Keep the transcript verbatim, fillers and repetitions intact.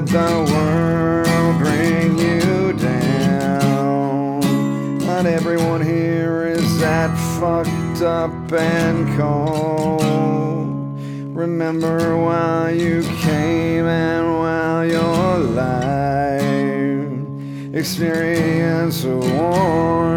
let the world bring you down. Not everyone here is that fucked up and cold. Remember while you came and while your life experience a war